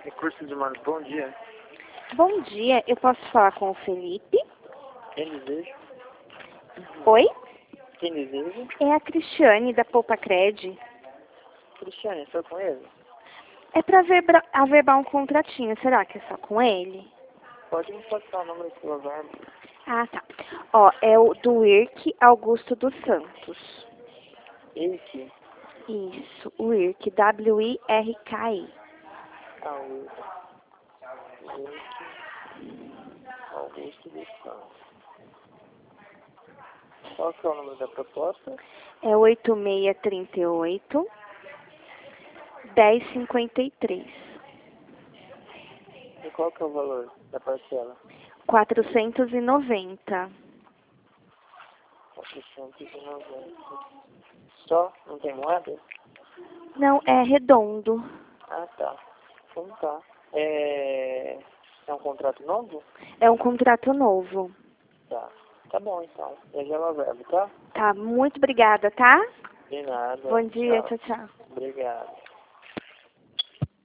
Recursos humanos, bom dia. Bom dia, eu posso falar com o Felipe? Quem deseja? Oi? Quem deseja? É a Cristiane, da Poupa Cred. Cristiane, só com ele? É para averbar um contratinho, será que é só com ele? Pode me passar o número do seu verbo. Ah, tá. Ó, é o do IRC Augusto dos Santos. Esse? Isso, o IRC, W-I-R-K-I. Ah, o Augusto dos Santos. Qual que é o número da proposta? É 8638 1053. E qual que é o valor da parcela? 490. 490. Só? Não tem moeda? Não, é redondo. Ah, tá. Então tá. É um contrato novo? É um contrato novo. Tá. Tá bom, então. Eu já o verbo, tá? Tá, muito obrigada, tá? De nada. Bom dia, Tchau. tchau, tchau. Obrigado.